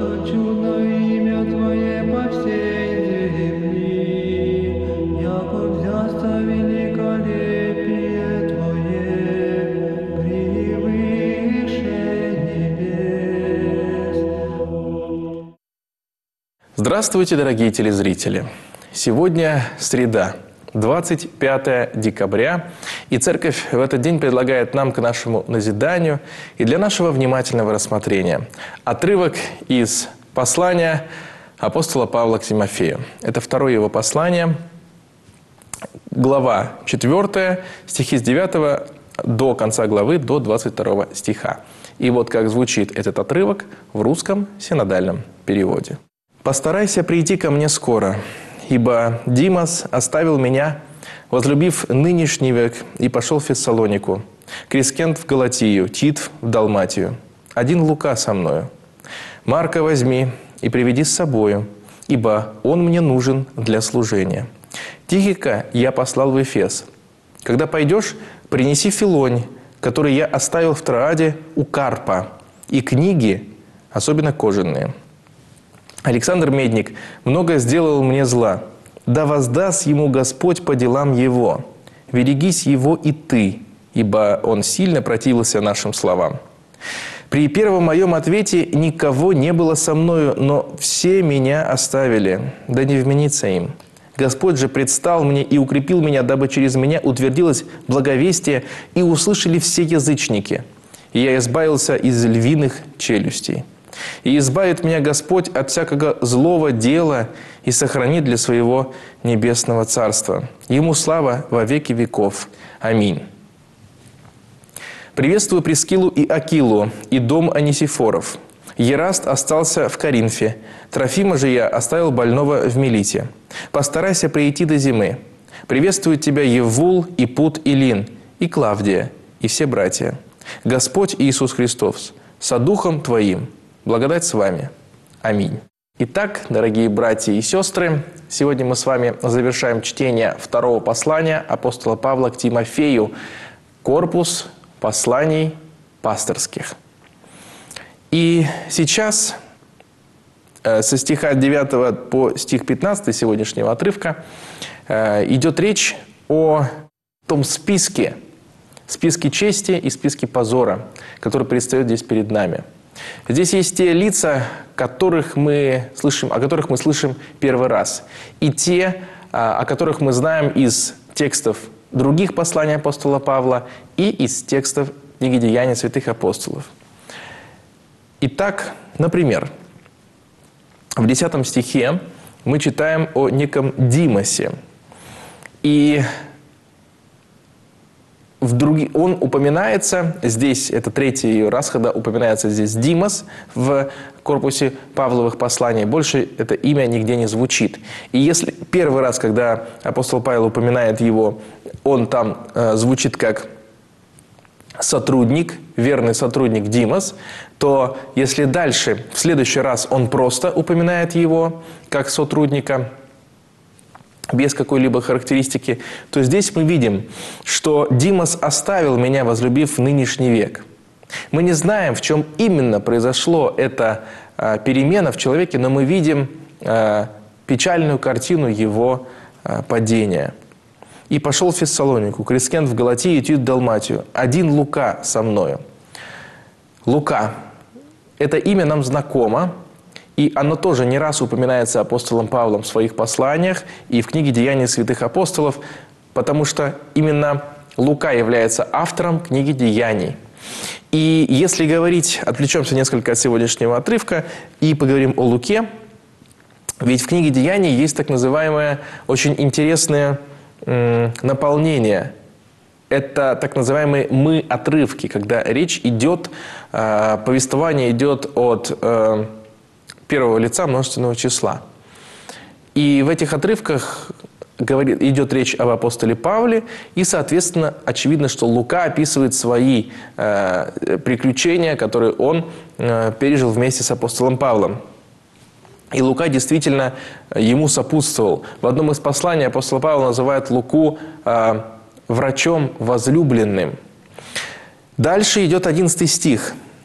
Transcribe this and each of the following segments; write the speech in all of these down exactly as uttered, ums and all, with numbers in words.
что чудно имя Твое по всей земли, яко взясться великолепие Твое превыше небес. Здравствуйте, дорогие телезрители! Сегодня среда, двадцать пятое декабря, и Церковь в этот день предлагает нам к нашему назиданию и для нашего внимательного рассмотрения отрывок из послания апостола Павла к Тимофею. Это второе его послание, глава четвёртая, стихи с девятого до конца главы, до двадцать второго стиха. И вот как звучит этот отрывок в русском синодальном переводе. «Постарайся прийти ко мне скоро, ибо Димас оставил меня, возлюбив нынешний век, и пошел в Фессалонику, Крескент в Галатию, Тит в Далматию. Один Лука со мною. Марка возьми и приведи с собою, ибо он мне нужен для служения. Тихика я послал в Эфес. Когда пойдешь, принеси Филонь, который я оставил в Трааде у Карпа, и книги, особенно кожаные. Александр Медник много сделал мне зла. Да воздаст ему Господь по делам его. Берегись его и ты, ибо он сильно противился нашим словам. При первом моем ответе никого не было со мною, но все меня оставили, да не вменится им. Господь же предстал мне и укрепил меня, дабы через меня утвердилось благовестие, и услышали все язычники. И я избавился из львиных челюстей. И избавит меня Господь от всякого злого дела и сохранит для своего небесного царства. Ему слава во веки веков. Аминь. Приветствую Прискилу и Акилу и дом Онисифоров. Ераст остался в Коринфе. Трофима же я оставил больного в Милите. Постарайся прийти до зимы. Приветствуют тебя Еввул и Пут и Лин, и Клавдия, и все братья. Господь Иисус Христос, со Духом Твоим, благодать с вами. Аминь. Итак, дорогие братья и сестры, сегодня мы с вами завершаем чтение второго послания апостола Павла к Тимофею, корпус посланий пасторских. И сейчас со стиха девятого по стих пятнадцатый сегодняшнего отрывка идет речь о том списке, списке чести и списке позора, который предстает здесь перед нами. Здесь есть те лица, которых мы слышим, о которых мы слышим первый раз, и те, о которых мы знаем из текстов других посланий апостола Павла и из текстов книги «Деяний святых апостолов». Итак, например, в десятом стихе мы читаем о неком Димасе, и в други... он упоминается, здесь, это третий раз, когда упоминается здесь Димас в корпусе Павловых посланий, больше это имя нигде не звучит. И если первый раз, когда апостол Павел упоминает его, он там э, звучит как сотрудник, верный сотрудник Димас, то если дальше, в следующий раз он просто упоминает его как сотрудника, без какой-либо характеристики, то здесь мы видим, что Димас оставил меня, возлюбив нынешний век. Мы не знаем, в чем именно произошло эта а, перемена в человеке, но мы видим а, печальную картину его а, падения. «И пошел в Фессалонику, Крескент в Галатию, Тит в Далматию. Один Лука со мною». Лука. Это имя нам знакомо. И оно тоже не раз упоминается апостолом Павлом в своих посланиях и в книге «Деяний святых апостолов», потому что именно Лука является автором книги «Деяний». И если говорить, отвлечемся несколько от сегодняшнего отрывка и поговорим о Луке, ведь в книге «Деяний» есть так называемое очень интересное м, наполнение. Это так называемые «мы-отрывки», когда речь идет, э, повествование идет от э, первого лица множественного числа. И в этих отрывках говорит, идет речь об апостоле Павле, и, соответственно, очевидно, что Лука описывает свои э, приключения, которые он э, пережил вместе с апостолом Павлом. И Лука действительно ему сопутствовал. В одном из посланий апостол Павел называет Луку э, врачом возлюбленным. Дальше идет одиннадцатый стих.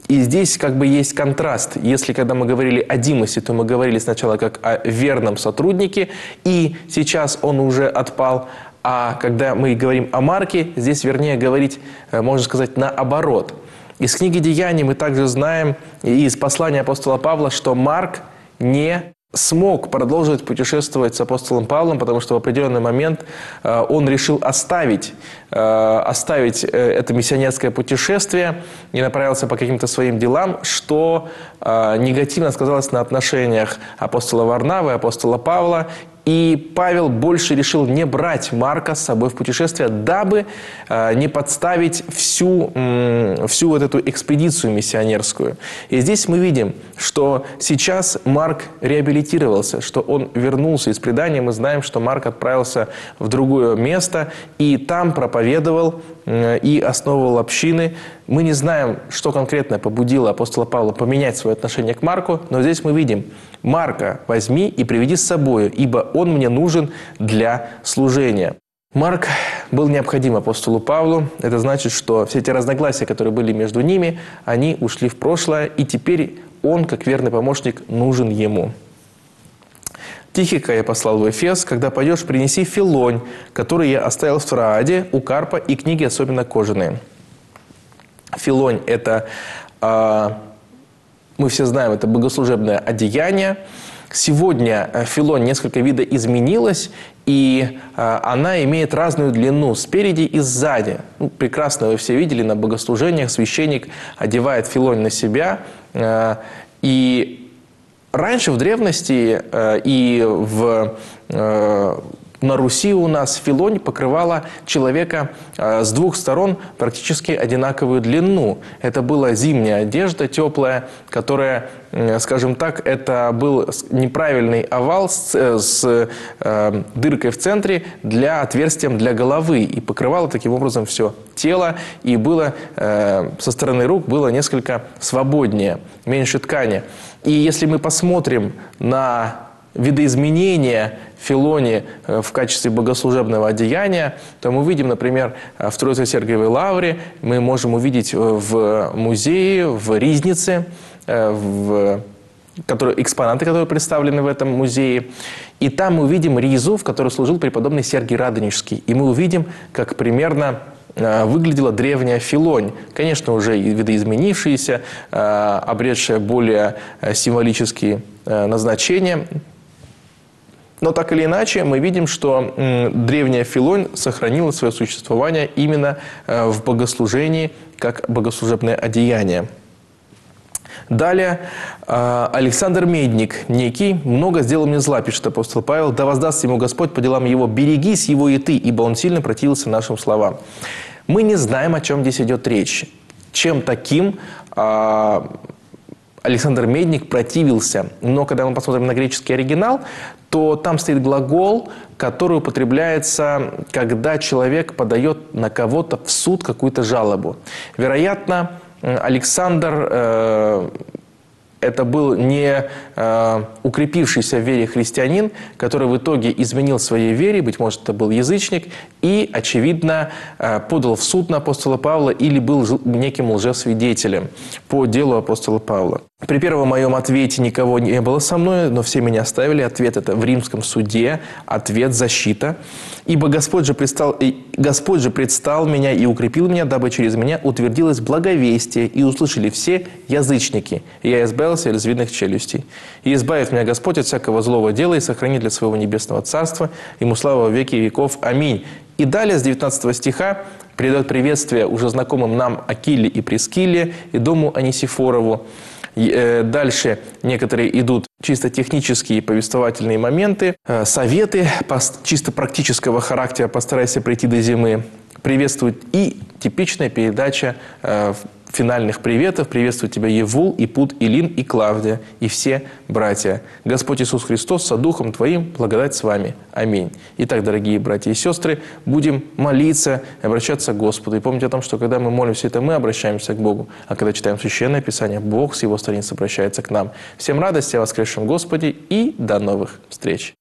И здесь как бы есть контраст. Если когда мы говорили о Димасе, то мы говорили сначала как о верном сотруднике, и сейчас он уже отпал. А когда мы говорим о Марке, здесь вернее говорить, можно сказать, наоборот. Из книги «Деяний» мы также знаем, и из послания апостола Павла, что Марк не смог продолжить путешествовать с апостолом Павлом, потому что в определенный момент э, он решил оставить, э, оставить э, это миссионерское путешествие и направился по каким-то своим делам, что э, негативно сказалось на отношениях апостола Варнавы и апостола Павла. И Павел больше решил не брать Марка с собой в путешествие, дабы э, не подставить всю, м, всю вот эту экспедицию миссионерскую. И здесь мы видим, что сейчас Марк реабилитировался, что он вернулся. Из предания мы знаем, что Марк отправился в другое место и там проповедовал э, и основывал общины. Мы не знаем, что конкретно побудило апостола Павла поменять свое отношение к Марку, но здесь мы видим: «Марка возьми и приведи с собой, ибо он мне нужен для служения». Марк был необходим апостолу Павлу. Это значит, что все эти разногласия, которые были между ними, они ушли в прошлое, и теперь он, как верный помощник, нужен ему. Тихика я послал в Эфес: когда пойдешь, принеси Филонь, который я оставил в Троаде, у Карпа, и книги особенно кожаные. Филонь – это, э, мы все знаем, это богослужебное одеяние. Сегодня филонь несколько видоизменилась, и э, она имеет разную длину спереди и сзади. Ну, прекрасно вы все видели на богослужениях, священник одевает филонь на себя. Э, и раньше в древности э, и в... Э, На Руси у нас филонь покрывала человека э, с двух сторон практически одинаковую длину. Это была зимняя одежда, теплая, которая, э, скажем так, это был неправильный овал с, с э, дыркой в центре для отверстием для головы. И покрывало таким образом все тело. И было, э, со стороны рук было несколько свободнее, меньше ткани. И если мы посмотрим на видоизменения филони в качестве богослужебного одеяния, то мы увидим, например, в Троице-Сергиевой лавре, мы можем увидеть в музее, в Ризнице, в, которые, экспонаты, которые представлены в этом музее. И там мы увидим ризу, в которой служил преподобный Сергий Радонежский. И мы увидим, как примерно выглядела древняя филонь. Конечно, уже видоизменившаяся, обретшая более символические назначения. Но так или иначе, мы видим, что древняя филонь сохранила свое существование именно в богослужении, как богослужебное одеяние. Далее, Александр Медник, некий, много сделал мне зла, пишет апостол Павел, да воздаст ему Господь по делам его, берегись его и ты, ибо он сильно противился нашим словам. Мы не знаем, о чем здесь идет речь. Чем таким Александр Медник противился. Но когда мы посмотрим на греческий оригинал, то там стоит глагол, который употребляется, когда человек подает на кого-то в суд какую-то жалобу. Вероятно, Александр э, это был не э, укрепившийся в вере христианин, который в итоге изменил своей вере, быть может, это был язычник, и, очевидно, э, подал в суд на апостола Павла или был неким лжесвидетелем по делу апостола Павла. При первом моем ответе никого не было со мной, но все меня оставили. Ответ это в римском суде, ответ защита. Ибо Господь же предстал, Господь же предстал меня и укрепил меня, дабы через меня утвердилось благовестие, и услышали все язычники. И я избавился от видных челюстей. И избавит меня Господь от всякого злого дела и сохранит для своего небесного царства. Ему слава во веки веков. Аминь. И далее с девятнадцатого стиха передает приветствие уже знакомым нам Акиле и Прискилле и дому Анисифорову. Дальше некоторые идут чисто технические повествовательные моменты, советы чисто практического характера, постарайся прийти до зимы, приветствует и типичная передача финальных приветов. Приветствует тебя Евул, и Пут, и Лин, и Клавдия, и все братья. Господь Иисус Христос со Духом Твоим, благодать с вами. Аминь. Итак, дорогие братья и сестры, будем молиться, обращаться к Господу. И помните о том, что когда мы молимся, это мы обращаемся к Богу. А когда читаем Священное Писание, Бог с Его страниц обращается к нам. Всем радости о воскресшем Господе и до новых встреч.